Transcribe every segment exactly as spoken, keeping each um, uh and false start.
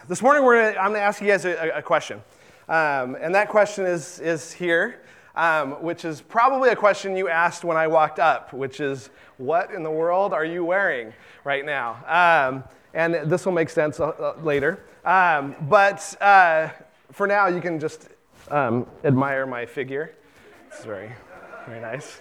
this morning we're gonna, I'm going to ask you guys a, a question. Um, and that question is, is here, um, which is probably a question you asked when I walked up, which is, what in the world are you wearing right now? Um, and this will make sense uh, later. Um, but uh, for now, you can just um, admire my figure. It's very, very nice.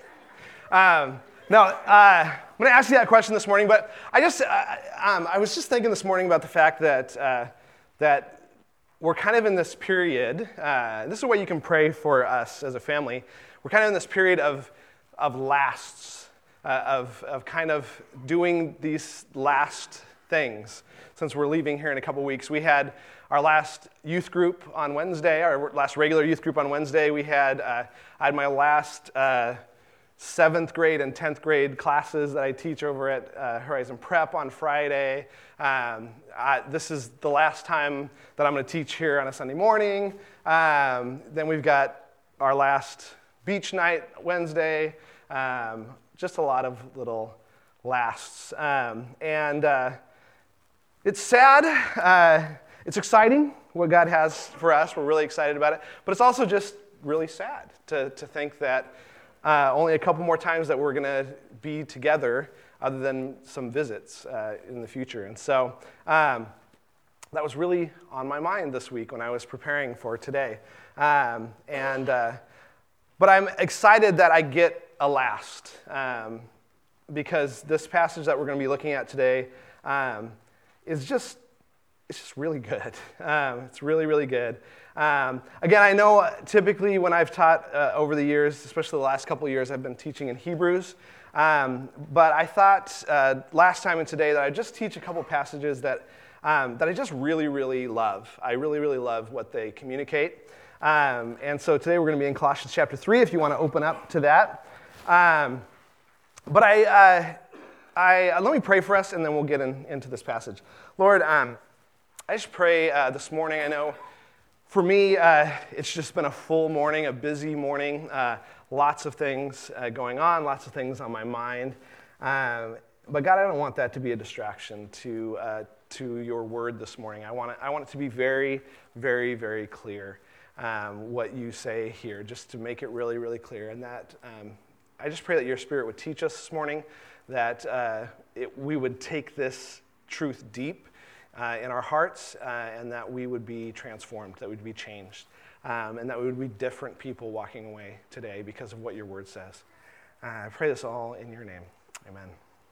Um, no, uh, I'm going to ask you that question this morning, but I just, uh, um, I was just thinking this morning about the fact that uh, that we're kind of in this period. Uh, this is a way you can pray for us as a family. We're kind of in this period of of lasts, uh, of of kind of doing these last things. Since we're leaving here in a couple weeks, we had our last youth group on Wednesday, our last regular youth group on Wednesday. We had uh, I had my last. Uh, seventh grade and tenth grade classes that I teach over at uh, Horizon Prep on Friday. Um, I, this is the last time that I'm going to teach here on a Sunday morning. Um, then we've got our last beach night Wednesday. Um, just a lot of little lasts. Um, and uh, it's sad. Uh, it's exciting what God has for us. We're really excited about it. But it's also just really sad to, to think that Uh, only a couple more times that we're going to be together other than some visits uh, in the future. And so um, that was really on my mind this week when I was preparing for today. Um, and uh, But I'm excited that I get a last um, because this passage that we're going to be looking at today um, is just, it's just really good. Um, it's really, really good. Um, again, I know typically when I've taught uh, over the years, especially the last couple of years, I've been teaching in Hebrews. Um, but I thought uh, last time and today that I'd just teach a couple passages that um, that I just really, really love. I really, really love what they communicate. Um, and so today we're going to be in Colossians chapter three, if you want to open up to that. Um, but I, uh, I uh, let me pray for us, and then we'll get in, into this passage. Lord, um, I just pray uh, this morning. I know. For me, uh, it's just been a full morning, a busy morning, uh, lots of things uh, going on, lots of things on my mind. Um, but God, I don't want that to be a distraction to uh, to your word this morning. I want it, I want it to be very, very, very clear um, what you say here, just to make it really, really clear. And that um, I just pray that your Spirit would teach us this morning, that uh, it, we would take this truth deep Uh, in our hearts, uh, and that we would be transformed, that we'd be changed, um, and that we would be different people walking away today because of what your word says. Uh, I pray this all in your name. Amen.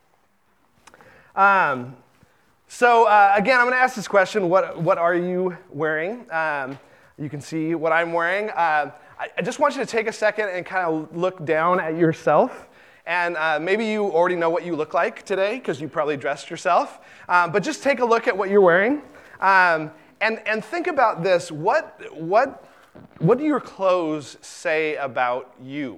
Um, so uh, again, I'm going to ask this question, what what are you wearing? Um, you can see what I'm wearing. Uh, I, I just want you to take a second and kind of look down at yourself. And uh, maybe you already know what you look like today because you probably dressed yourself. Um, but just take a look at what you're wearing, um, and and think about this. What what what do your clothes say about you?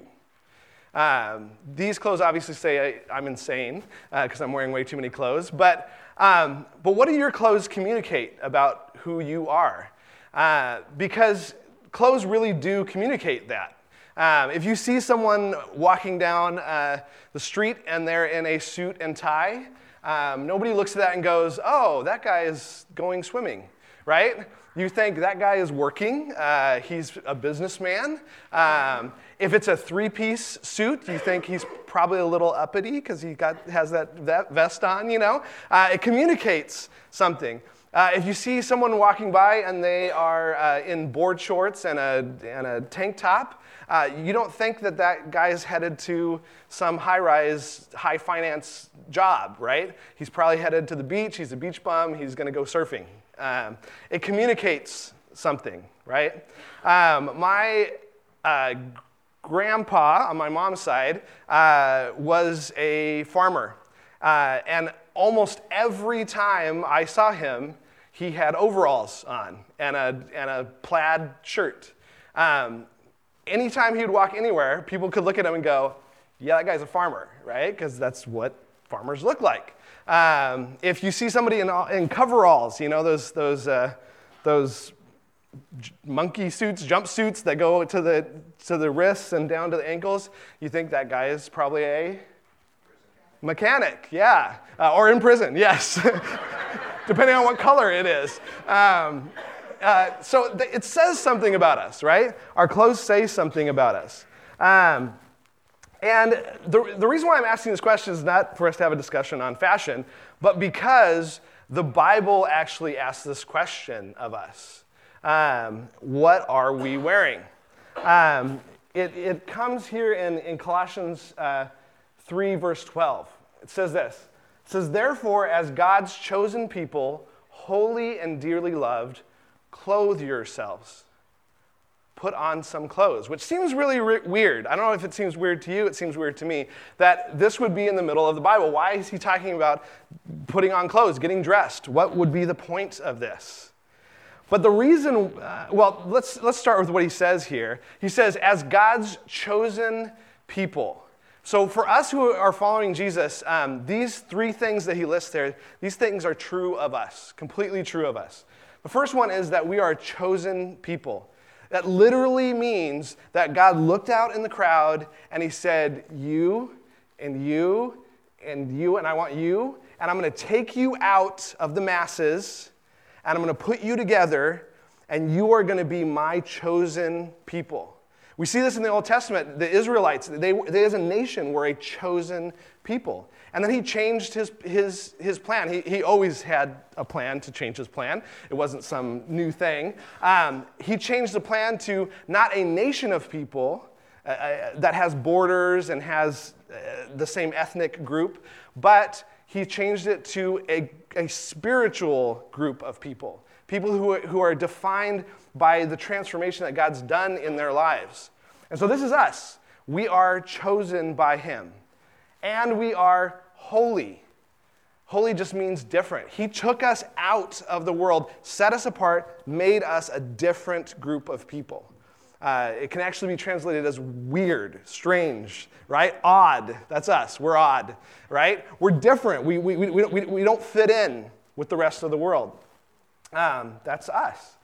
Um, these clothes obviously say I, I'm insane because uh, I'm wearing way too many clothes. But um, but what do your clothes communicate about who you are? Uh, because clothes really do communicate that. Um, if you see someone walking down uh, the street and they're in a suit and tie, um, nobody looks at that and goes, oh, that guy is going swimming, right? You think that guy is working. Uh, he's a businessman. Um, if it's a three-piece suit, you think he's probably a little uppity because he got has that, that vest on, you know? Uh, it communicates something. Uh, if you see someone walking by and they are uh, in board shorts and a, and a tank top, Uh, you don't think that that guy is headed to some high-rise, high-finance job, right? He's probably headed to the beach. He's a beach bum. He's going to go surfing. Um, it communicates something, right? Um, my uh, grandpa on my mom's side uh, was a farmer. Uh, and almost every time I saw him, he had overalls on and a, and a plaid shirt. Um, Anytime he would walk anywhere, people could look at him and go, yeah, that guy's a farmer, right? Because that's what farmers look like. Um, if you see somebody in, in coveralls, you know, those those uh, those monkey suits, jumpsuits that go to the to the wrists and down to the ankles, you think that guy is probably a mechanic, yeah. Uh, or in prison, yes. depending on what color it is. Um, uh, so th- it says something about us, right? Our clothes say something about us. Um, and the, the reason why I'm asking this question is not for us to have a discussion on fashion, but because the Bible actually asks this question of us. Um, what are we wearing? Um, it, it comes here in, in Colossians uh, three, verse twelve. It says this. It says, therefore, as God's chosen people, holy and dearly loved, clothe yourselves. Put on some clothes, which seems really re- weird. I don't know if it seems weird to you. It seems weird to me that this would be in the middle of the Bible. Why is he talking about putting on clothes, getting dressed? What would be the point of this? But the reason, uh, well, let's let's start with what he says here. He says, as God's chosen people. So for us who are following Jesus, um, these three things that he lists there, these things are true of us, completely true of us. The first one is that we are a chosen people. That literally means that God looked out in the crowd and he said, you and you and you, and I want you, and I'm going to take you out of the masses, and I'm going to put you together, and you are going to be my chosen people. We see this in the Old Testament. The Israelites, they, they as a nation were a chosen people. And then he changed his, his, his plan. He, he always had a plan to change his plan. It wasn't some new thing. Um, he changed the plan to not a nation of people uh, uh, that has borders and has uh, the same ethnic group, but he changed it to a, a spiritual group of people. People who are, who are defined by the transformation that God's done in their lives. And so this is us. We are chosen by him. And we are holy. Holy just means different. He took us out of the world, set us apart, made us a different group of people. Uh, it can actually be translated as weird, strange, right? Odd. That's us. We're odd, right? We're different. We, we, we, we, we don't fit in with the rest of the world. Um, that's us.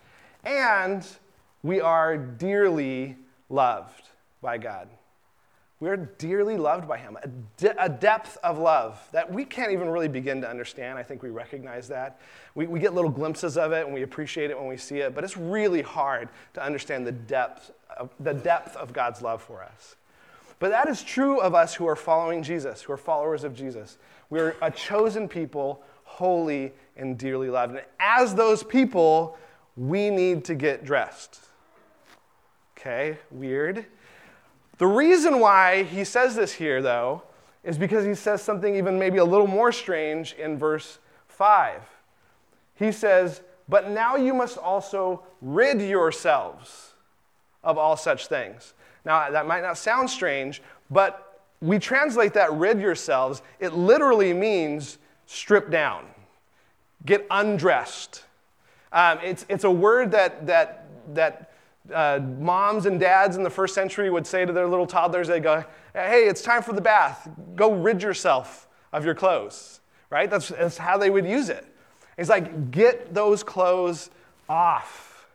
And we are dearly loved by God. We're dearly loved by him, a, de- a depth of love that we can't even really begin to understand. I think we recognize that. We, we get little glimpses of it and we appreciate it when we see it, but it's really hard to understand the depth of, the depth of God's love for us. But that is true of us who are following Jesus, who are followers of Jesus. We're a chosen people, holy and dearly loved. And as those people, we need to get dressed. Okay, weird. The reason why he says this here, though, is because he says something even maybe a little more strange in verse five. He says, but now you must also rid yourselves of all such things. Now, that might not sound strange, but we translate that rid yourselves. It literally means strip down, get undressed. Um, it's, it's a word that, that, that Uh, moms and dads in the first century would say to their little toddlers, they go, hey, it's time for the bath. Go rid yourself of your clothes, right? That's, that's how they would use it. It's like, get those clothes off.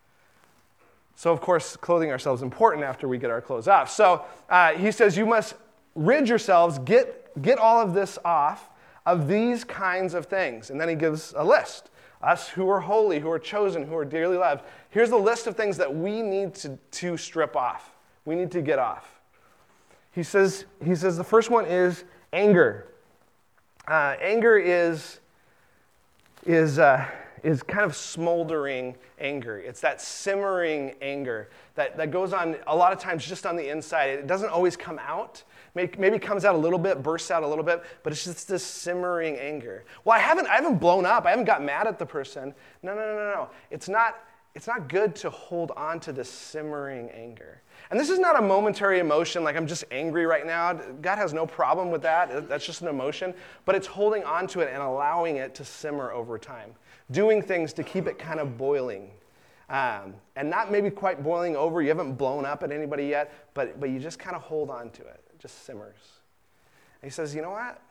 So, of course, clothing ourselves is important after we get our clothes off. So uh, he says, you must rid yourselves, get, get all of this off of these kinds of things. And then he gives a list. Us who are holy, who are chosen, who are dearly loved. Here's a list of things that we need to, to strip off. We need to get off. He says, he says the first one is anger. Uh, anger is, is, uh, is kind of smoldering anger. It's that simmering anger that, that goes on a lot of times just on the inside. It doesn't always come out. Maybe it comes out a little bit, bursts out a little bit, but it's just this simmering anger. Well, I haven't, I haven't blown up. I haven't got mad at the person. No, no, no, no, no. It's not, it's not good to hold on to this simmering anger. And this is not a momentary emotion, like I'm just angry right now. God has no problem with that. That's just an emotion. But it's holding on to it and allowing it to simmer over time. Doing things to keep it kind of boiling. Um, and not maybe quite boiling over. You haven't blown up at anybody yet, but, but you just kind of hold on to it. Just simmers. And he says, you know what?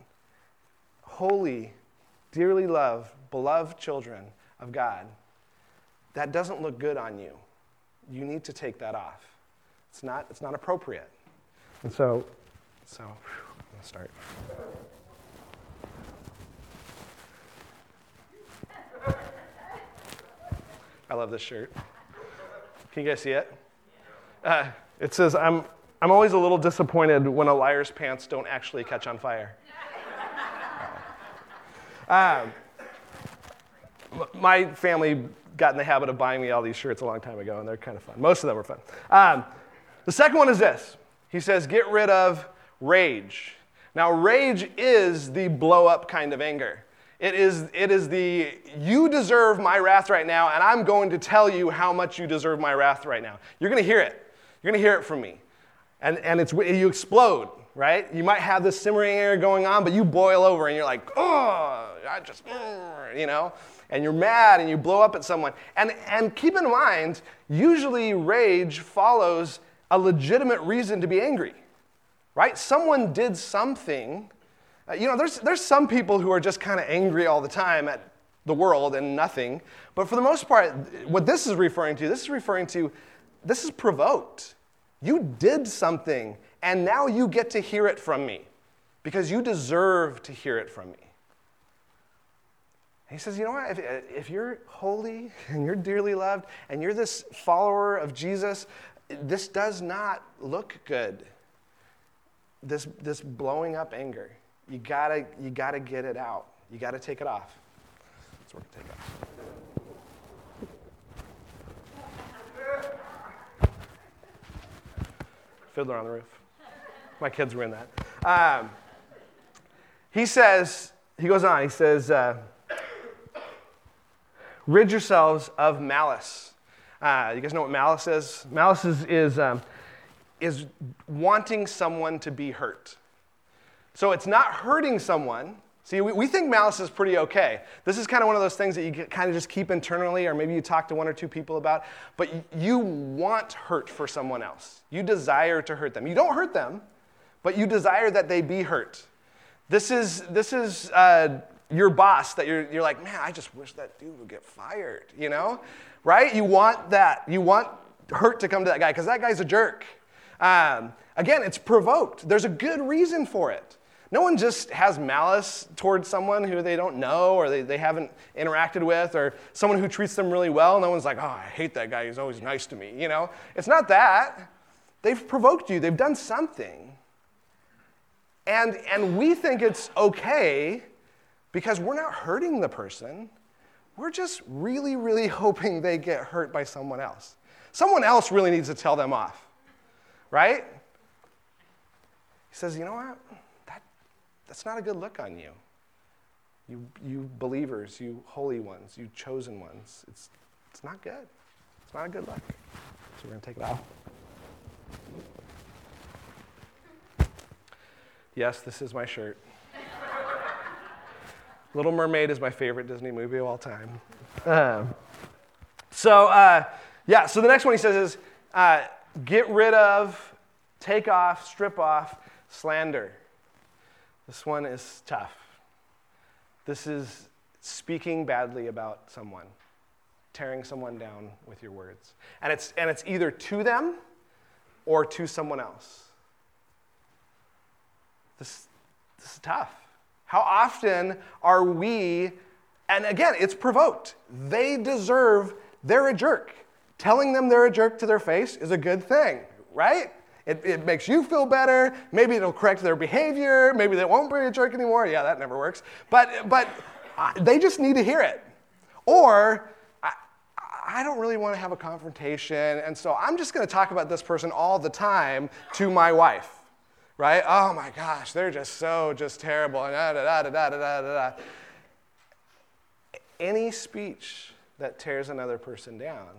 Holy, dearly loved, beloved children of God, that doesn't look good on you. You need to take that off. It's not, it's not appropriate. And so, so whew, I'm going to start. love this shirt. Can you guys see it? Uh, it says, I'm, I'm always a little disappointed when a liar's pants don't actually catch on fire. um, my family got in the habit of buying me all these shirts a long time ago, and they're kind of fun. Most of them are fun. Um, the second one is this. He says, get rid of rage. Now, rage is the blow-up kind of anger. It is, it is the, you deserve my wrath right now, and I'm going to tell you how much you deserve my wrath right now. You're going to hear it. You're going to hear it from me. And, and it's, you explode, right? You might have this simmering anger going on, but you boil over, and you're like, oh, I just, you know? And you're mad, and you blow up at someone. And, and keep in mind, usually rage follows a legitimate reason to be angry, right? Someone did something. Uh, you know, there's, there's some people who are just kind of angry all the time at the world and nothing. But for the most part, what this is referring to, this is referring to, this is provoked. You did something, and now you get to hear it from me because you deserve to hear it from me. He says, you know what, if, if you're holy and you're dearly loved and you're this follower of Jesus, this does not look good. This, this blowing up anger. You gotta, you gotta get it out. You gotta take it off. That's what we're gonna take off. Fiddler on the Roof. My kids were in that. Um, he says, he goes on, he says, uh, rid yourselves of malice. Uh, you guys know what malice is? Malice is, is, um, is wanting someone to be hurt. So it's not hurting someone. See, we, we think malice is pretty okay. This is kind of one of those things that you kind of just keep internally, or maybe you talk to one or two people about, but you, you want hurt for someone else. You desire to hurt them. You don't hurt them, but you desire that they be hurt. This is, this is uh, your boss that you're, you're like, man, I just wish that dude would get fired, you know? Right? You want that. You want hurt to come to that guy because that guy's a jerk. Um, again, it's provoked. There's a good reason for it. No one just has malice towards someone who they don't know or they, they haven't interacted with or someone who treats them really well. No one's like, oh, I hate that guy. He's always nice to me. You know, it's not that. They've provoked you. They've done something. And, and we think it's okay because we're not hurting the person. We're just really, really hoping they get hurt by someone else. Someone else really needs to tell them off, right? He says, you know what? That, that's not a good look on you. You, you believers, you holy ones, you chosen ones. It's, it's not good. It's not a good look. So we're going to take it off. Yes, this is my shirt. Little Mermaid is my favorite Disney movie of all time. Um, so, uh, yeah, so the next one he says is uh, get rid of, take off, strip off, slander. This one is tough. This is speaking badly about someone, tearing someone down with your words. And it's, and it's either to them or to someone else. This, this is tough. How often are we, and again, it's provoked. They deserve, they're a jerk. Telling them they're a jerk to their face is a good thing, right? It, it makes you feel better. Maybe it'll correct their behavior. Maybe they won't be a jerk anymore. Yeah, that never works. But, but uh, they just need to hear it. Or, I, I don't really want to have a confrontation, and so I'm just going to talk about this person all the time to my wife. Right? Oh my gosh, they're just so just terrible. And da, da, da, da, da, da, da. Any speech that tears another person down,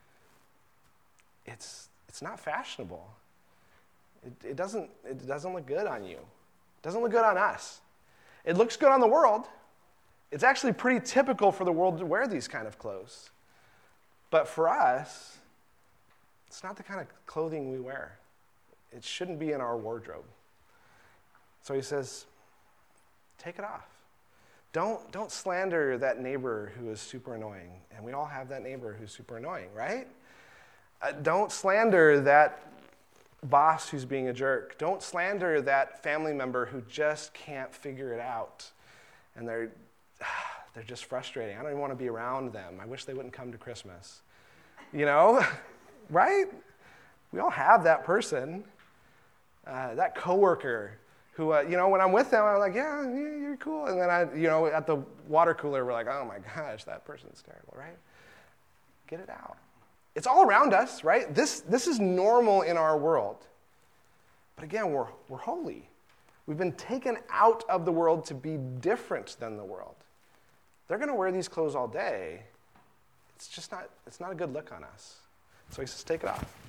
it's it's not fashionable. It, it doesn't it doesn't look good on you. It doesn't look good on us. It looks good on the world. It's actually pretty typical for the world to wear these kind of clothes. But for us, it's not the kind of clothing we wear. It shouldn't be in our wardrobe. So he says, take it off. Don't, don't slander that neighbor who is super annoying. And we all have that neighbor who's super annoying, right? Uh, don't slander that boss who's being a jerk. Don't slander that family member who just can't figure it out. And they're, they're just frustrating. I don't even want to be around them. I wish they wouldn't come to Christmas. You know, right? We all have that person, uh, that coworker who, uh, you know, when I'm with them, I'm like, yeah, yeah, you're cool. And then, I, you know, at the water cooler, we're like, oh my gosh, that person's terrible, right? Get it out. It's all around us, right? This, this is normal in our world. But again, we're, we're holy. We've been taken out of the world to be different than the world. They're going to wear these clothes all day. It's just not, it's not a good look on us. So he says, take it off.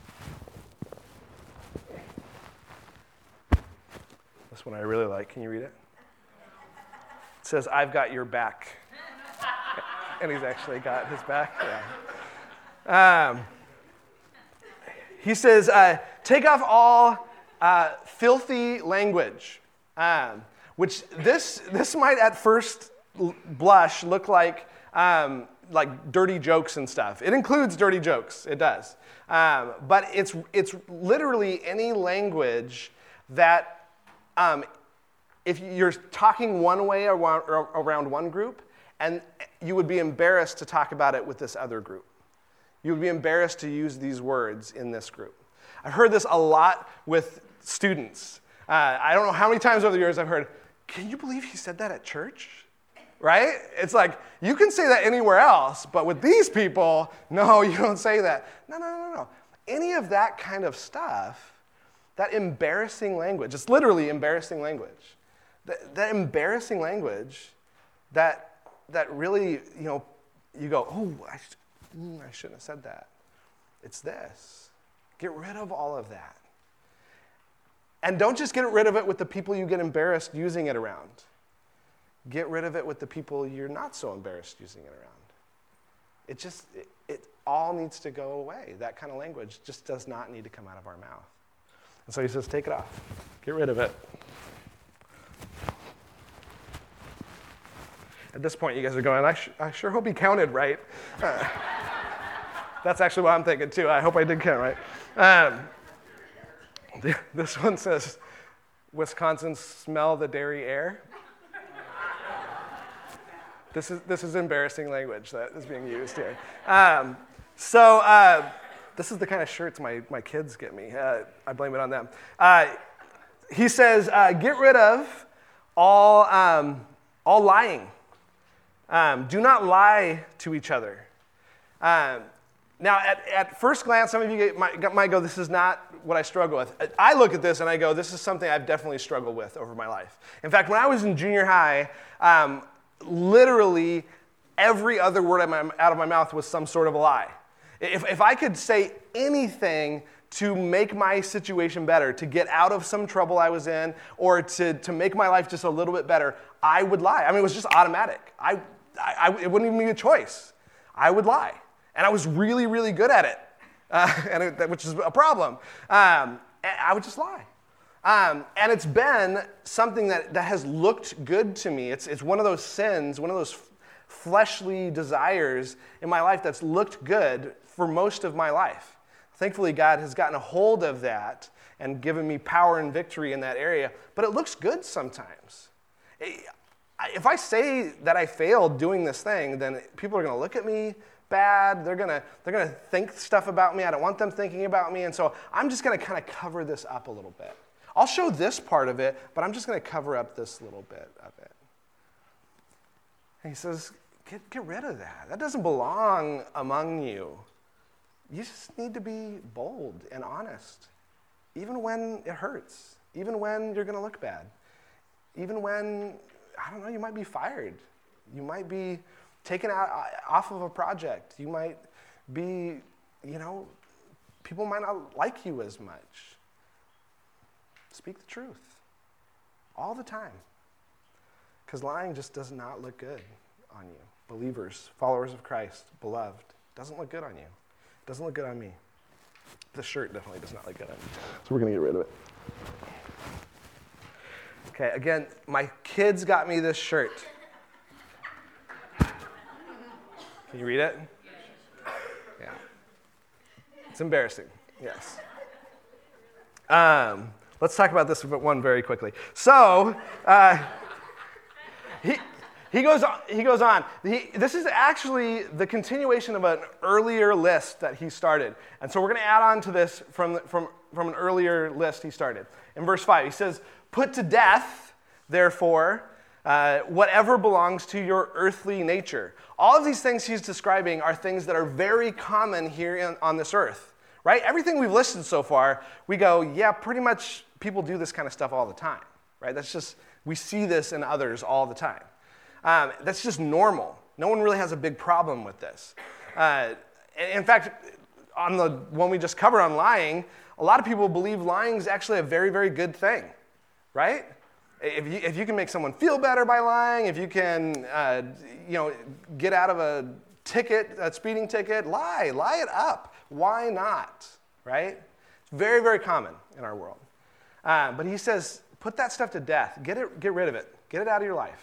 This one I really like. Can you read it? It says, I've got your back. And he's actually got his back. Yeah. Um, he says, uh, take off all uh, filthy language, um, which this this might at first blush look like um, like dirty jokes and stuff. It includes dirty jokes. It does. Um, but it's it's literally any language that um, if you're talking one way around, around one group, and you would be embarrassed to talk about it with this other group. You would be embarrassed to use these words in this group. I've heard this a lot with students. Uh, I don't know how many times over the years I've heard, can you believe he said that at church? Right? It's like, you can say that anywhere else, but with these people, no, you don't say that. No, no, no, no. Any of that kind of stuff, that embarrassing language, it's literally embarrassing language. That, that embarrassing language that, that really, you know, you go, oh, I, sh- mm, I shouldn't have said that. It's this. Get rid of all of that. And don't just get rid of it with the people you get embarrassed using it around. Get rid of it with the people you're not so embarrassed using it around. It just, it, it all needs to go away. That kind of language just does not need to come out of our mouth. And so he says, take it off. Get rid of it. At this point, you guys are going, I, sh- I sure hope he counted right. Uh, that's actually what I'm thinking, too. I hope I did count right. Um, this one says, Wisconsin smell the dairy air. This is this is embarrassing language that is being used here. Um, so uh, this is the kind of shirts my, my kids get me. Uh, I blame it on them. Uh, he says, uh, get rid of all, um, all lying. Um, do not lie to each other. Um, now, at, at first glance, some of you get, might, might go, this is not what I struggle with. I look at this and I go, this is something I've definitely struggled with over my life. In fact, when I was in junior high, um, literally every other word out of my mouth was some sort of a lie. If, if I could say anything to make my situation better, to get out of some trouble I was in, or to, to make my life just a little bit better, I would lie. I mean, it was just automatic. I, I, I it wouldn't even be a choice. I would lie. And I was really, really good at it, uh, and it, which is a problem. Um, I would just lie. Um, and it's been something that, that has looked good to me. It's, it's one of those sins, one of those f- fleshly desires in my life that's looked good for most of my life. Thankfully, God has gotten a hold of that and given me power and victory in that area, but it looks good sometimes. If I say that I failed doing this thing, then people are going to look at me bad. They're gonna they're gonna think stuff about me. I don't want them thinking about me, and so I'm just gonna kind of cover this up a little bit. I'll show this part of it, but I'm just gonna cover up this little bit of it. And he says, get get rid of that. That doesn't belong among you. You just need to be bold and honest, even when it hurts, even when you're gonna look bad, even when I don't know, you might be fired, you might be taken out off of a project. You might be, you know, people might not like you as much. Speak the truth all the time. Because lying just does not look good on you. Believers, followers of Christ, beloved, doesn't look good on you. Doesn't look good on me. The shirt definitely does not look good on me. So we're going to get rid of it. Okay, again, my kids got me this shirt. Can you read it? Yeah. It's embarrassing, yes. Um, let's talk about this one very quickly. So, uh, he, He goes on. He goes on. He, this is actually the continuation of an earlier list that he started. And so we're going to add on to this from, from, from an earlier list he started. In verse five, he says, "Put to death, therefore, uh, whatever belongs to your earthly nature." All of these things he's describing are things that are very common here in, on this earth, right? Everything we've listed so far, we go, yeah, pretty much people do this kind of stuff all the time, right? That's just, we see this in others all the time. Um, that's just normal. No one really has a big problem with this. Uh, in fact, on the one we just covered on lying, a lot of people believe lying is actually a very, very good thing, right? If you, if you can make someone feel better by lying, if you can, uh, you know, get out of a ticket, a speeding ticket, lie, lie it up. Why not, right? It's very, very common in our world. Uh, but he says, put that stuff to death. Get it, get rid of it. Get it out of your life.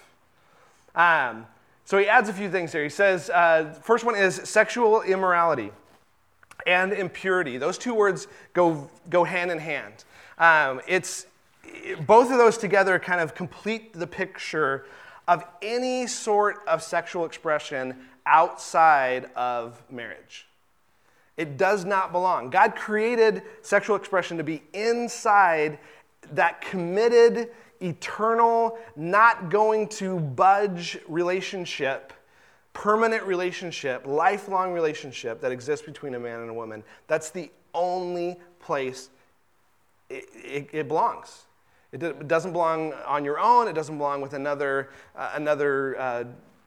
Um, so he adds a few things here. He says, uh, first one is sexual immorality and impurity. Those two words go go hand in hand. Um, it's both of those together kind of complete the picture of any sort of sexual expression outside of marriage. It does not belong. God created sexual expression to be inside that committed, eternal, not going to budge relationship, permanent relationship, lifelong relationship that exists between a man and a woman. That's the only place it, it, it belongs. It, do, it doesn't belong on your own. It doesn't belong with another uh, another uh,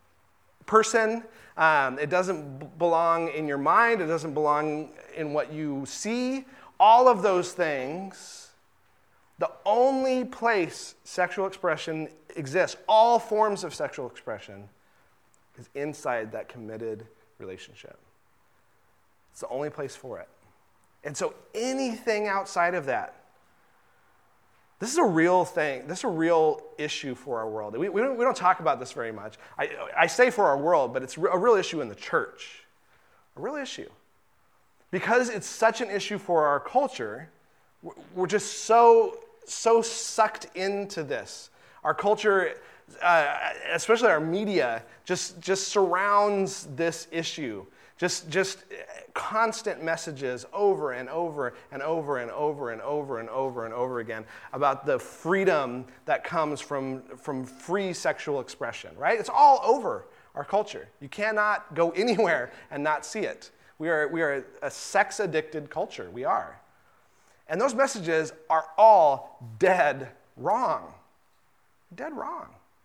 person. Um, it doesn't b- belong in your mind. It doesn't belong in what you see. All of those things. The only place sexual expression exists, all forms of sexual expression, is inside that committed relationship. It's the only place for it. And so anything outside of that, this is a real thing. This is a real issue for our world. We, we, don't, we don't talk about this very much. I, I say for our world, but it's a real issue in the church. A real issue. Because it's such an issue for our culture, we're just so... so sucked into this. Our culture, uh, especially our media, just, just surrounds this issue. Just, just constant messages over and over and over and over and over and over and over again about the freedom that comes from, from free sexual expression, right? It's all over our culture. You cannot go anywhere and not see it. We are, we are a sex-addicted culture. We are. And those messages are all dead wrong. Dead wrong.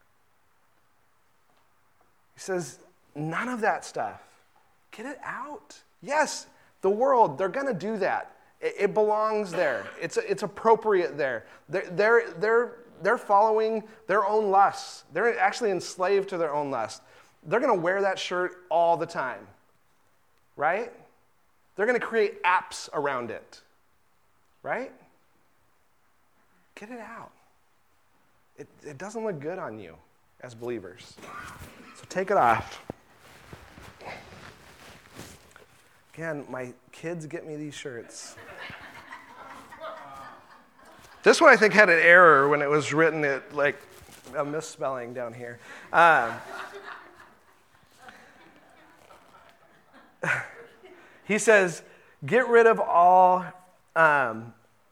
He says, none of that stuff. Get it out. Yes, the world, they're going to do that. It, it belongs there. It's, it's appropriate there. They're, they're, they're, they're following their own lusts. They're actually enslaved to their own lust. They're going to wear that shirt all the time, right? They're going to create apps around it. Right? Get it out. It, it doesn't look good on you as believers. So take it off. Again, my kids get me these shirts. This one I think had an error when it was written, it like a misspelling down here. Um, he says, get rid of all... Um,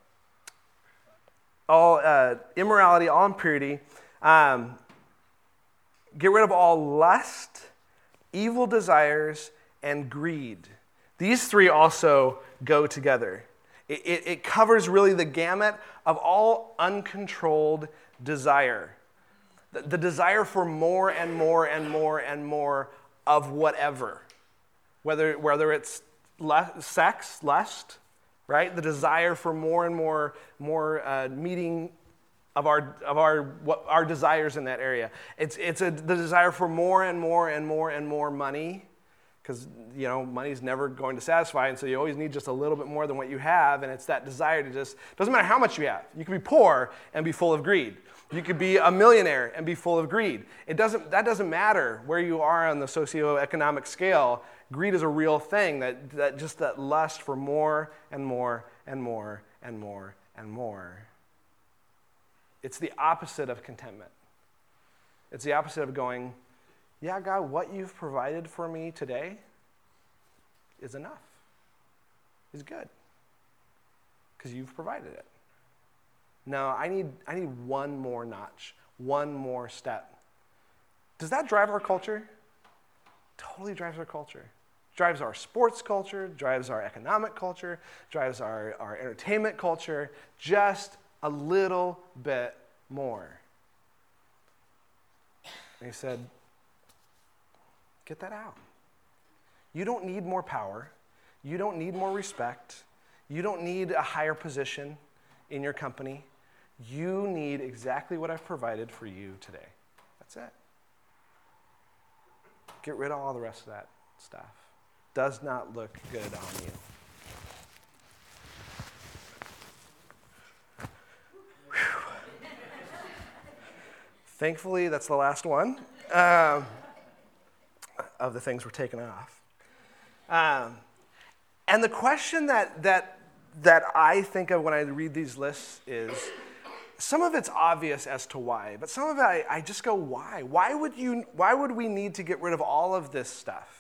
all uh, immorality, all impurity, um, get rid of all lust, evil desires, and greed. These three also go together. It, it, it covers really the gamut of all uncontrolled desire. The, the desire for more and more and more and more of whatever. Whether, whether it's le- sex, lust, right? The desire for more and more, more uh, meeting of our of our what our desires in that area. It's it's a, the desire for more and more and more and more money, because you know money's never going to satisfy, and so you always need just a little bit more than what you have. And it's that desire to just doesn't matter how much you have. You can be poor and be full of greed. You could be a millionaire and be full of greed. It doesn't that doesn't matter where you are on the socioeconomic scale. Greed is a real thing, that, that just that lust for more and more and more and more and more. It's the opposite of contentment. It's the opposite of going yeah, God, what you've provided for me today is enough, is good, because you've provided it. No, I need, I need one more notch, one more step. Does that drive our culture? Totally drives our culture. Drives our sports culture, drives our economic culture, drives our, our entertainment culture, just a little bit more. And he said, get that out. You don't need more power. You don't need more respect. You don't need a higher position in your company. You need exactly what I've provided for you today. That's it. Get rid of all the rest of that stuff. Does not look good on you. Whew. Thankfully, that's the last one um, of the things we're taking off. Um, and the question that that that I think of when I read these lists is, some of it's obvious as to why, but some of it I, I just go, why? Why would you? Why would we need to get rid of all of this stuff?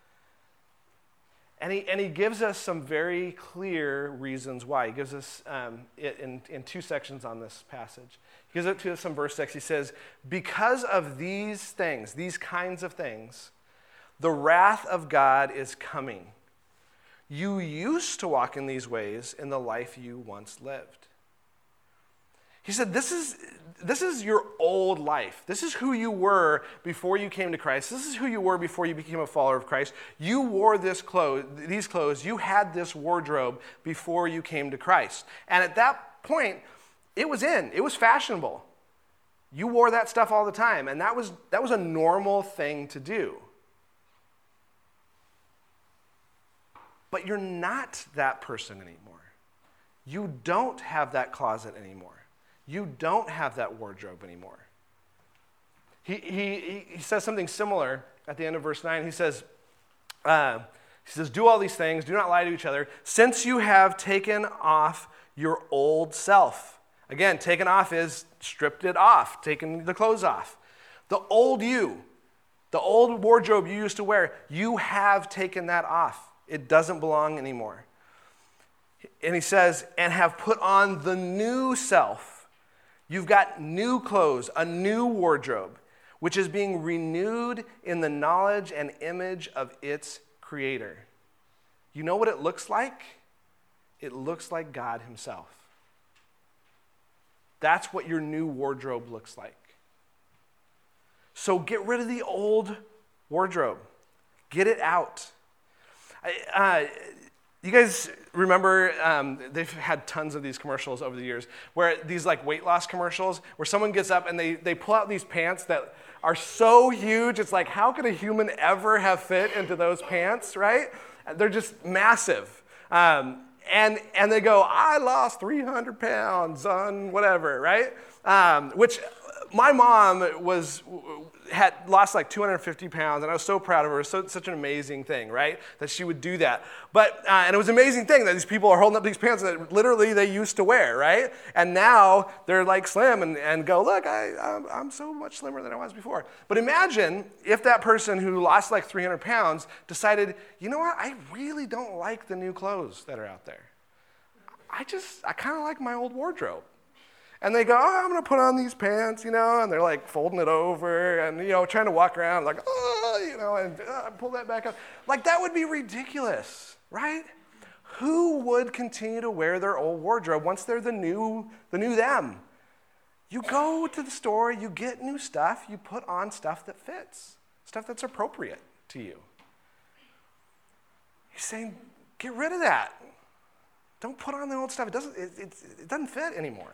And he and he gives us some very clear reasons why. He gives us um, it in, in two sections on this passage. He gives it to us some verse text. He says, because of these things, these kinds of things, the wrath of God is coming. You used to walk in these ways in the life you once lived. He said, this is, this is your old life. This is who you were before you came to Christ. This is who you were before you became a follower of Christ. You wore this clothes, these clothes. You had this wardrobe before you came to Christ. And at that point, it was in. It was fashionable. You wore that stuff all the time. And that was, that was a normal thing to do. But you're not that person anymore. You don't have that closet anymore. You don't have that wardrobe anymore. He, he, he says something similar at the end of verse nine. He says, uh, he says, do all these things, do not lie to each other, since you have taken off your old self. Again, taken off is stripped it off, taken the clothes off. The old you, the old wardrobe you used to wear, you have taken that off. It doesn't belong anymore. And he says, and have put on the new self. You've got new clothes, a new wardrobe, which is being renewed in the knowledge and image of its creator. You know what it looks like? It looks like God himself. That's what your new wardrobe looks like. So get rid of the old wardrobe. Get it out. Uh, You guys remember, um, they've had tons of these commercials over the years, where these like weight loss commercials, where someone gets up and they, they pull out these pants that are so huge, it's like, how could a human ever have fit into those pants, right? They're just massive. Um, and, and they go, I lost three hundred pounds on whatever, right? Um, which my mom was had lost like two hundred fifty pounds, and I was so proud of her. So, such an amazing thing, right? That she would do that. But, uh, and it was an amazing thing that these people are holding up these pants that literally they used to wear, right? And now they're like slim and, and go, look, I, I'm, I'm so much slimmer than I was before. But imagine if that person who lost like three hundred pounds decided, you know what, I really don't like the new clothes that are out there. I just, I kind of like my old wardrobe. And they go, oh, I'm going to put on these pants, you know, and they're like folding it over and, you know, trying to walk around like, oh, you know, and uh, pull that back up. Like, that would be ridiculous, right? Who would continue to wear their old wardrobe once they're the new, the new them? You go to the store, you get new stuff, you put on stuff that fits, stuff that's appropriate to you. He's saying, get rid of that. Don't put on the old stuff. It doesn't, it, it, it doesn't fit anymore.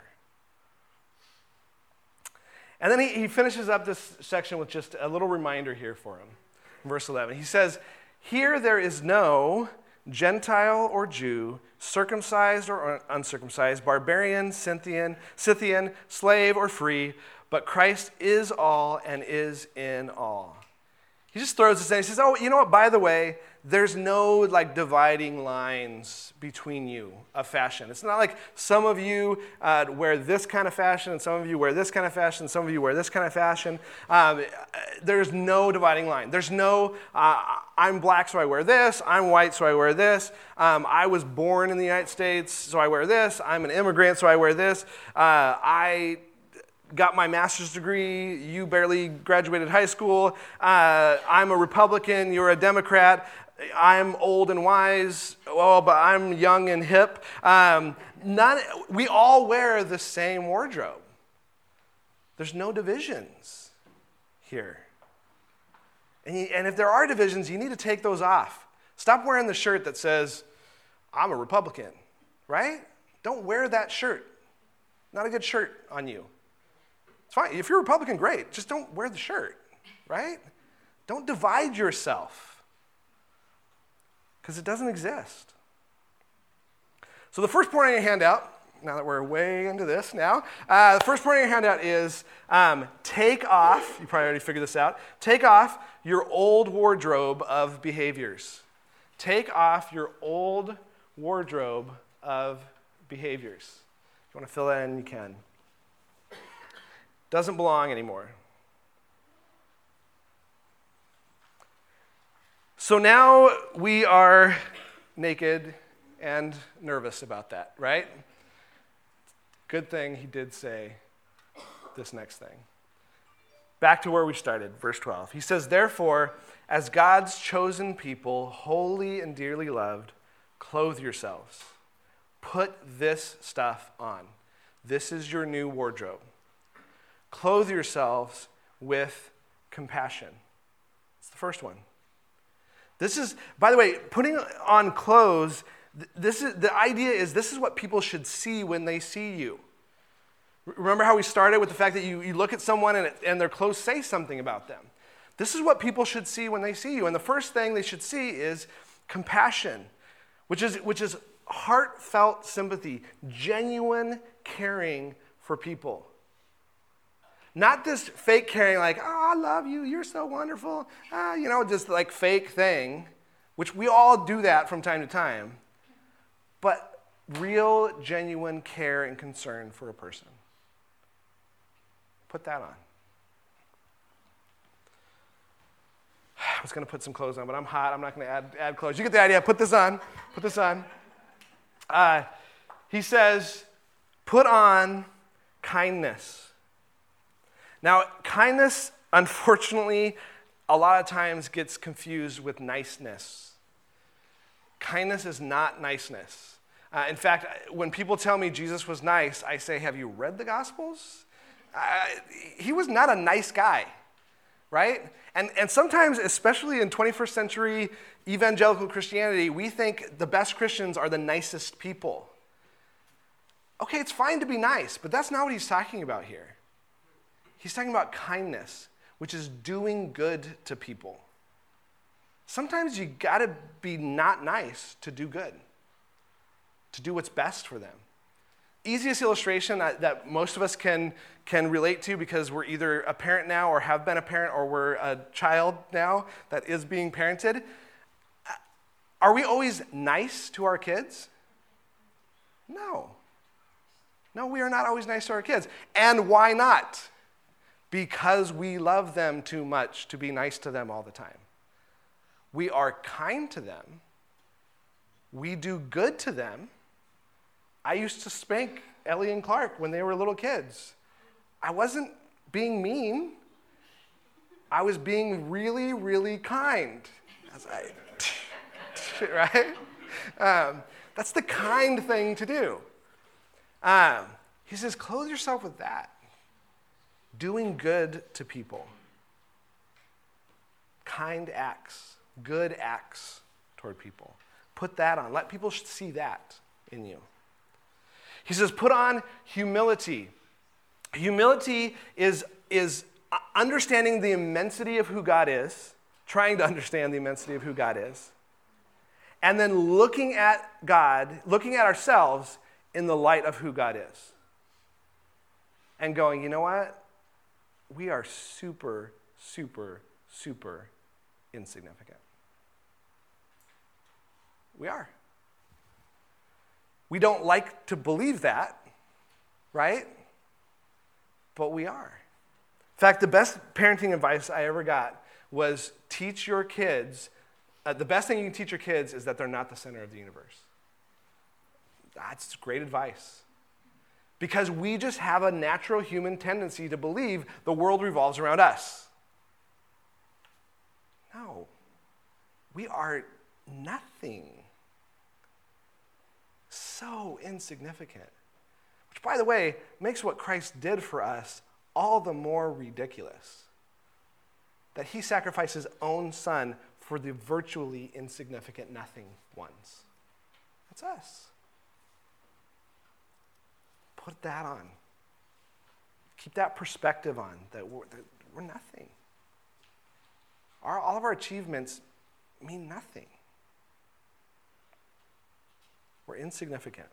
And then he, he finishes up this section with just a little reminder here for him. In verse eleven, he says, here there is no Gentile or Jew, circumcised or uncircumcised, barbarian, Scythian, Scythian, slave or free, but Christ is all and is in all. He just throws this in. He says, oh, you know what, by the way, there's no like dividing lines between you of fashion. It's not like some of you uh, wear this kind of fashion and some of you wear this kind of fashion and some of you wear this kind of fashion. Um, there's no dividing line. There's no, uh, I'm black so I wear this, I'm white so I wear this, um, I was born in the United States so I wear this, I'm an immigrant so I wear this, uh, I got my master's degree, you barely graduated high school, uh, I'm a Republican, you're a Democrat, I'm old and wise, oh, but I'm young and hip. Um, none, we all wear the same wardrobe. There's no divisions here. And, you, and if there are divisions, you need to take those off. Stop wearing the shirt that says, I'm a Republican, right? Don't wear that shirt. Not a good shirt on you. It's fine. If you're a Republican, great. Just don't wear the shirt, right? Don't divide yourself. Because it doesn't exist. So the first point on your handout, now that we're way into this now, uh, the first point on your handout is um, take off, you probably already figured this out, take off your old wardrobe of behaviors. Take off your old wardrobe of behaviors. If you want to fill that in, you can. Doesn't belong anymore. So now we are naked and nervous about that, right? Good thing he did say this next thing. Back to where we started, verse twelve. He says, therefore, as God's chosen people, holy and dearly loved, clothe yourselves. Put this stuff on. This is your new wardrobe. Clothe yourselves with compassion. It's the first one. This is, by the way, putting on clothes, this is, the idea is this is what people should see when they see you. Remember how we started with the fact that you, you look at someone and, it, and their clothes say something about them. This is what people should see when they see you. And the first thing they should see is compassion, which is, which is heartfelt sympathy, genuine caring for people. Not this fake caring like, oh, I love you, you're so wonderful, ah, you know, just like fake thing, which we all do that from time to time, but real, genuine care and concern for a person. Put that on. I was going to put some clothes on, but I'm hot. I'm not going to add, add clothes. You get the idea. Put this on. Put this on. Uh, he says, put on kindness. Now, kindness, unfortunately, a lot of times gets confused with niceness. Kindness is not niceness. Uh, in fact, when people tell me Jesus was nice, I say, have you read the Gospels? Uh, he was not a nice guy, right? And, and sometimes, especially in twenty-first century evangelical Christianity, we think the best Christians are the nicest people. Okay, it's fine to be nice, but that's not what he's talking about here. He's talking about kindness, which is doing good to people. Sometimes you gotta be not nice to do good, to do what's best for them. Easiest illustration that, that most of us can, can relate to because we're either a parent now or have been a parent or we're a child now that is being parented. Are we always nice to our kids? No. No, we are not always nice to our kids. And why not? Because we love them too much to be nice to them all the time. We are kind to them. We do good to them. I used to spank Ellie and Clark when they were little kids. I wasn't being mean. I was being really, really kind. As I, right? Um, that's the kind thing to do. Um, he says, clothe yourself with that. Doing good to people. Kind acts, good acts toward people. Put that on. Let people see that in you. He says, put on humility. Humility is, is understanding the immensity of who God is, trying to understand the immensity of who God is, and then looking at God, looking at ourselves in the light of who God is. And going, you know what? We are super, super, super insignificant. We are. We don't like to believe that, right? But we are. In fact, the best parenting advice I ever got was teach your kids, uh, the best thing you can teach your kids is that they're not the center of the universe. That's great advice. Because we just have a natural human tendency to believe the world revolves around us. No. We are nothing. So insignificant. Which, by the way, makes what Christ did for us all the more ridiculous. That he sacrificed his own son for the virtually insignificant nothing ones. That's us. Put that on. Keep that perspective on, that we're, that we're nothing. Our, all of our achievements mean nothing. We're insignificant.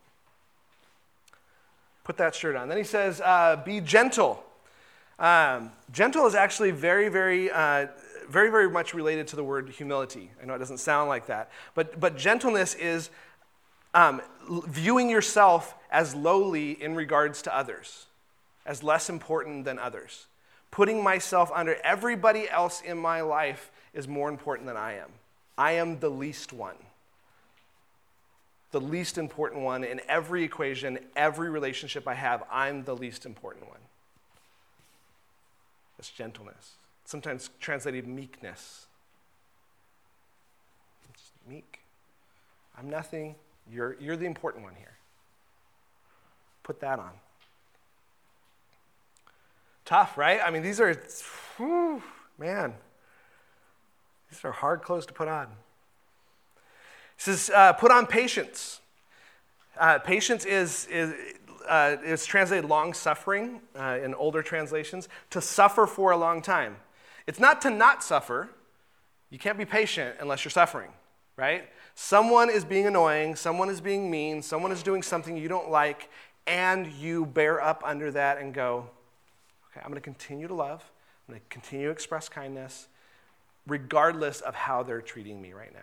Put that shirt on. Then he says, uh, be gentle. Um, gentle is actually very, very, uh, very, very much related to the word humility. I know it doesn't sound like that. But, but gentleness is um, viewing yourself as lowly in regards to others, as less important than others. Putting myself under everybody else in my life is more important than I am. I am the least one. The least important one in every equation, every relationship I have, I'm the least important one. That's gentleness. Sometimes translated meekness. It's meek. I'm nothing. You're, you're the important one here. Put that on. Tough, right? I mean, these are, whew, man, these are hard clothes to put on. He says, uh, put on patience. Uh, patience is, is uh, is translated long-suffering uh, in older translations, to suffer for a long time. It's not to not suffer. You can't be patient unless you're suffering, right? Someone is being annoying, someone is being mean, someone is doing something you don't like, and you bear up under that and go, okay, I'm going to continue to love, I'm going to continue to express kindness, regardless of how they're treating me right now.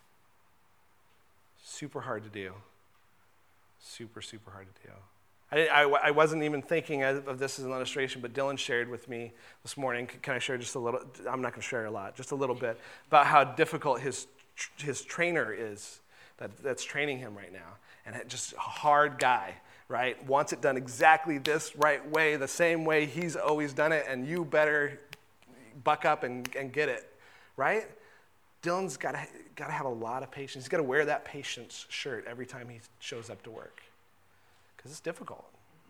Super hard to do. Super, super hard to do. I, I, I wasn't even thinking of this as an illustration, but Dylan shared with me this morning. Can I share just a little? I'm not going to share a lot, just a little bit, about how difficult his his trainer is that, that's training him right now. And just a hard guy, right? Wants it done exactly this right way, the same way he's always done it, and you better buck up and, and get it, right? Dylan's got to got to have a lot of patience. He's got to wear that patience shirt every time he shows up to work because it's difficult.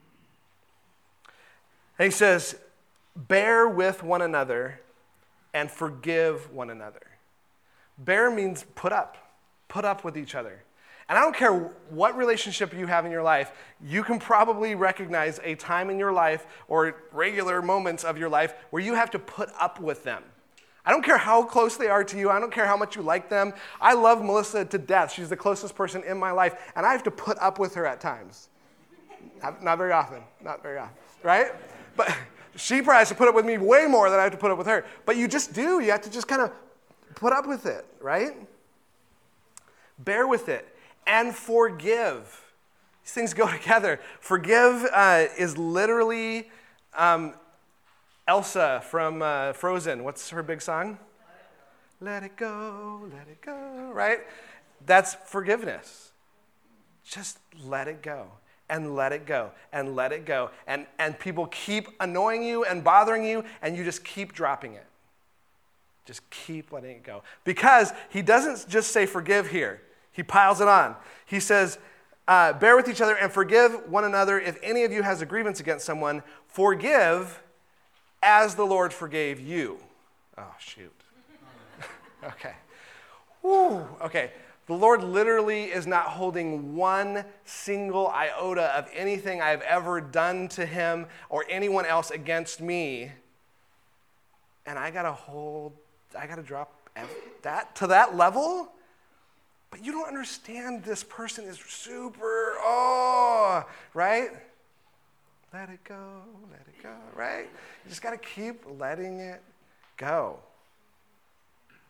And he says, bear with one another and forgive one another. Bear means put up. Put up with each other. And I don't care what relationship you have in your life, you can probably recognize a time in your life or regular moments of your life where you have to put up with them. I don't care how close they are to you. I don't care how much you like them. I love Melissa to death. She's the closest person in my life, and I have to put up with her at times. Not, not very often. Not very often, right? But she probably has to put up with me way more than I have to put up with her. But you just do. You have to just kind of put up with it, right? Bear with it and forgive. These things go together. Forgive uh, is literally um, Elsa from uh, Frozen. What's her big song? Let it go, let it go, right? That's forgiveness. Just let it go and let it go and let it go. And, and people keep annoying you and bothering you, and you just keep dropping it. Just keep letting it go. Because he doesn't just say forgive here. He piles it on. He says, uh, bear with each other and forgive one another. If any of you has a grievance against someone, forgive as the Lord forgave you. Oh, shoot. Okay. Woo. Okay. The Lord literally is not holding one single iota of anything I've ever done to him or anyone else against me. And I got to hold, I got to drop that to that level? But you don't understand, this person is super, oh, right? Let it go, let it go, right? You just got to keep letting it go.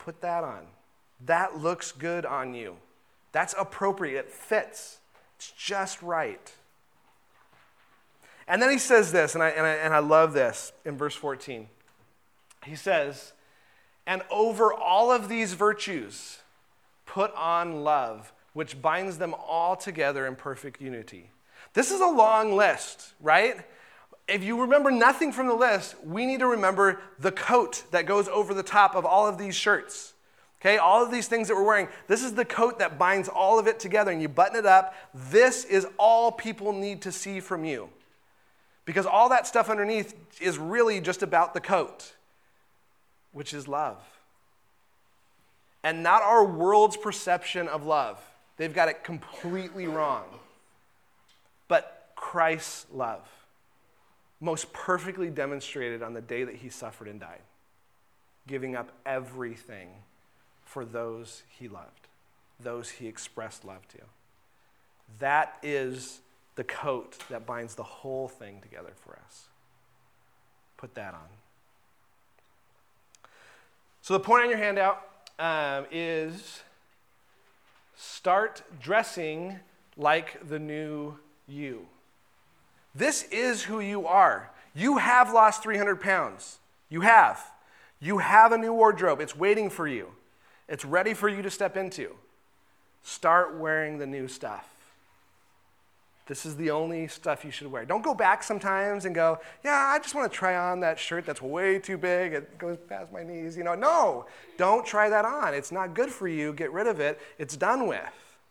Put that on. That looks good on you. That's appropriate. It fits. It's just right. And then he says this, and I, and I, and I love this in verse fourteen. He says, and over all of these virtues, put on love, which binds them all together in perfect unity. This is a long list, right? If you remember nothing from the list, we need to remember the coat that goes over the top of all of these shirts. Okay, all of these things that we're wearing, this is the coat that binds all of it together, and you button it up. This is all people need to see from you. Because all that stuff underneath is really just about the coat, which is love. And not our world's perception of love. They've got it completely wrong. But Christ's love, most perfectly demonstrated on the day that he suffered and died, giving up everything for those he loved, those he expressed love to. That is the coat that binds the whole thing together for us. Put that on. So the point on your handout um, is start dressing like the new you. This is who you are. You have lost three hundred pounds. You have. You have a new wardrobe. It's waiting for you. It's ready for you to step into. Start wearing the new stuff. This is the only stuff you should wear. Don't go back sometimes and go, yeah, I just want to try on that shirt that's way too big. It goes past my knees. You know, no, don't try that on. It's not good for you. Get rid of it. It's done with.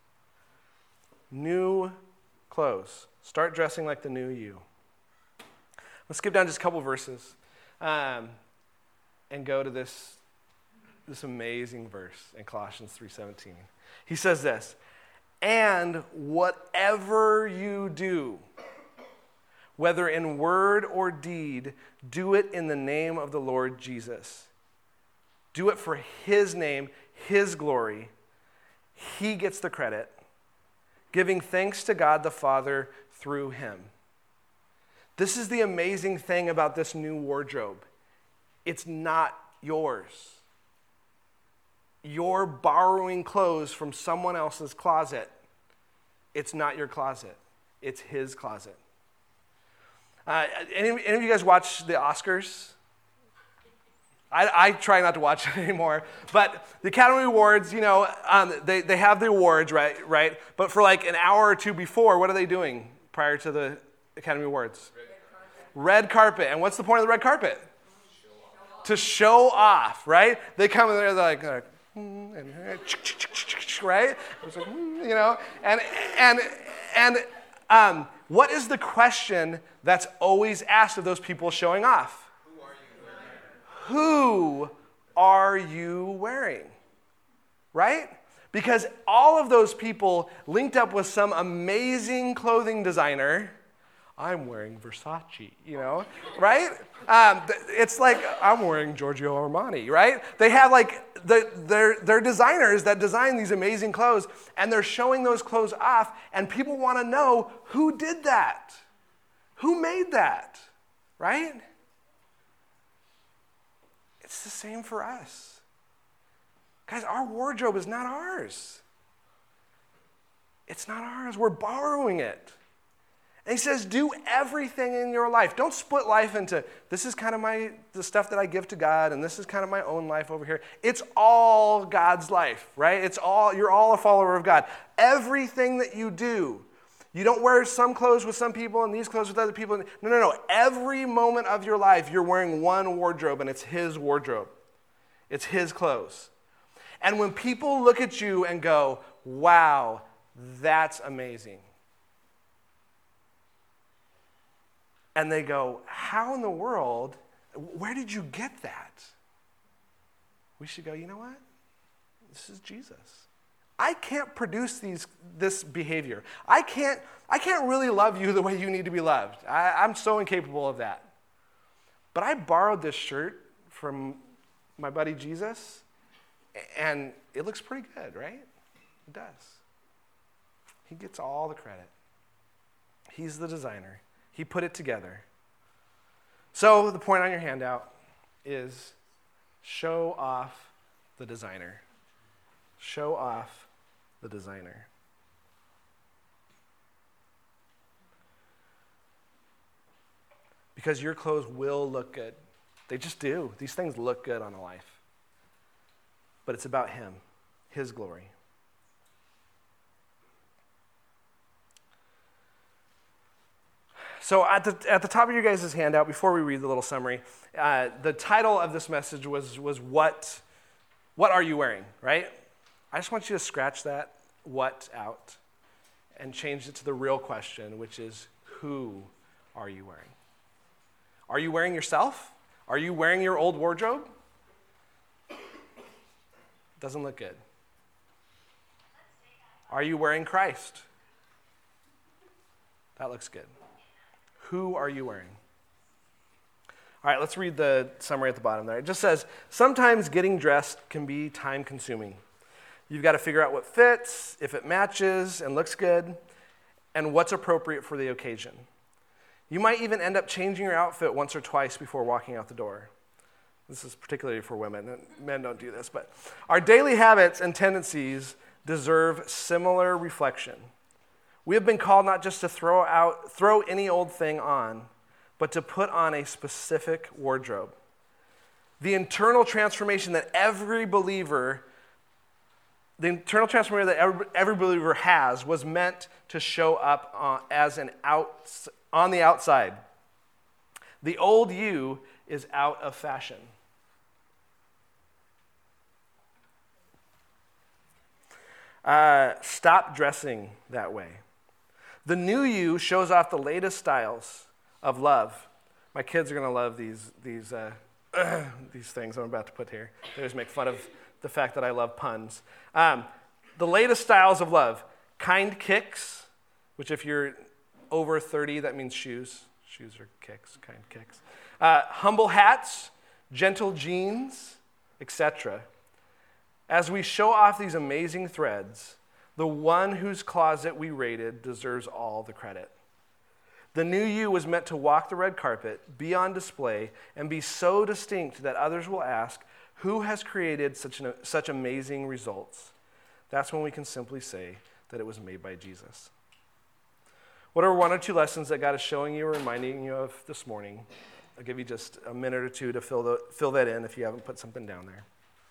New clothes. Start dressing like the new you. Let's skip down just a couple verses um, and go to this, this amazing verse in Colossians three seventeen. He says this, and whatever you do, whether in word or deed, do it in the name of the Lord Jesus. Do it for his name, his glory. He gets the credit, giving thanks to God the Father through him. This is the amazing thing about this new wardrobe. It's not yours. You're borrowing clothes from someone else's closet. It's not your closet. It's his closet. Uh, any, any of you guys watch the Oscars? I, I try not to watch it anymore. But the Academy Awards, you know, um, they, they have the awards, right, right? But for like an hour or two before, what are they doing prior to the Academy Awards? Red carpet. Red carpet. And what's the point of the red carpet? Show to show off, right? They come in there, they're like, they're like mm, and, right? It's like, mm, you know, and and and um, what is the question that's always asked of those people showing off? Who are you wearing? Right? Because all of those people linked up with some amazing clothing designer. I'm wearing Versace, you know, right? Um, it's like I'm wearing Giorgio Armani, right? They have like the, they're, they're designers that design these amazing clothes, and they're showing those clothes off, and people want to know who did that, who made that, right? It's the same for us. Guys, our wardrobe is not ours. It's not ours. We're borrowing it. And he says, do everything in your life. Don't split life into, this is kind of my the stuff that I give to God, and this is kind of my own life over here. It's all God's life, right? It's all, you're all a follower of God. Everything that you do, you don't wear some clothes with some people and these clothes with other people. No, no, no. Every moment of your life, you're wearing one wardrobe, and it's his wardrobe. It's his clothes. And when people look at you and go, wow, that's amazing. And they go, how in the world, where did you get that? We should go, you know what? This is Jesus. I can't produce these this behavior. I can't, I can't really love you the way you need to be loved. I, I'm so incapable of that. But I borrowed this shirt from my buddy Jesus, and it looks pretty good, right? It does. He gets all the credit. He's the designer. He put it together. So the point on your handout is show off the designer. Show off the designer. Because your clothes will look good. They just do. These things look good on a life. But it's about him, his glory. So at the at the top of your guys' handout, before we read the little summary, uh, the title of this message was was what what are you wearing, right? I just want you to scratch that what out and change it to the real question, which is who are you wearing? Are you wearing yourself? Are you wearing your old wardrobe? Doesn't look good. Are you wearing Christ? That looks good. Who are you wearing? All right, let's read the summary at the bottom there. It just says, sometimes getting dressed can be time-consuming. You've got to figure out what fits, if it matches and looks good, and what's appropriate for the occasion. You might even end up changing your outfit once or twice before walking out the door. This is particularly for women. Men don't do this, but our daily habits and tendencies deserve similar reflection. We have been called not just to throw out, throw any old thing on, but to put on a specific wardrobe. The internal transformation that every believer, the internal transformation that every, every believer has was meant to show up uh, as an out, on the outside. The old you is out of fashion. Uh, stop dressing that way. The new you shows off the latest styles of love. My kids are going to love these these uh, these things I'm about to put here. They always make fun of the fact that I love puns. Um, the latest styles of love. Kind kicks, which if you're over thirty, that means shoes. Shoes are kicks, kind kicks. Uh, humble hats, gentle jeans, et cetera. As we show off these amazing threads, the one whose closet we raided deserves all the credit. The new you was meant to walk the red carpet, be on display, and be so distinct that others will ask, who has created such, an, such amazing results? That's when we can simply say that it was made by Jesus. What are one or two lessons that God is showing you or reminding you of this morning? I'll give you just a minute or two to fill, the, fill that in if you haven't put something down there.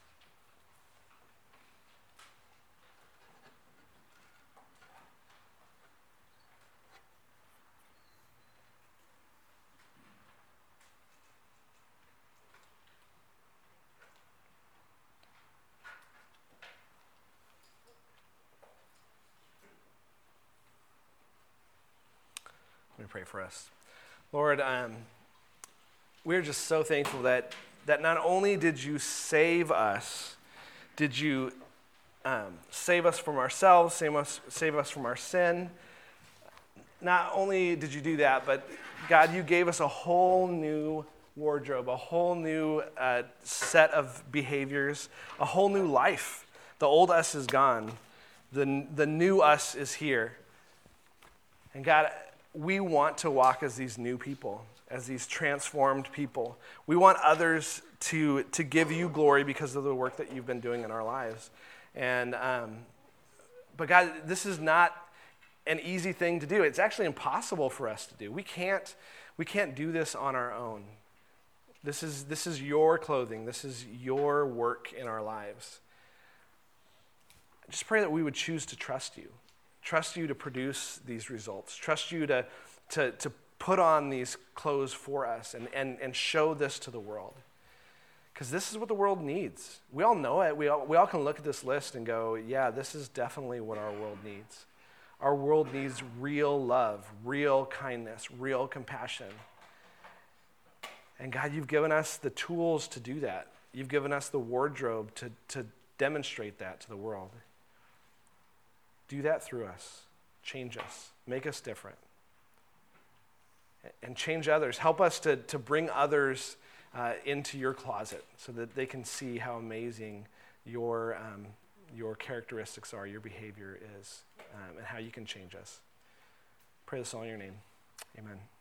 Let me pray for us. Lord, um, we're just so thankful that, that not only did you save us, did you um, save us from ourselves, save us, save us from our sin. Not only did you do that, but God, you gave us a whole new wardrobe, a whole new uh, set of behaviors, a whole new life. The old us is gone. The, the new us is here. And God, we want to walk as these new people, as these transformed people. We want others to, to give you glory because of the work that you've been doing in our lives. And um, but God, this is not an easy thing to do. It's actually impossible for us to do. We can't, we can't do this on our own. This is, this is your clothing. This is your work in our lives. I just pray that we would choose to trust you. Trust you to produce these results. Trust you to, to, to put on these clothes for us and, and, and show this to the world. Because this is what the world needs. We all know it. We all, we all can look at this list and go, yeah, this is definitely what our world needs. Our world needs real love, real kindness, real compassion. And God, you've given us the tools to do that. You've given us the wardrobe to, to demonstrate that to the world. Do that through us. Change us. Make us different. And change others. Help us to, to bring others uh, into your closet so that they can see how amazing your, um, your characteristics are, your behavior is, um, and how you can change us. Pray this all in your name. Amen.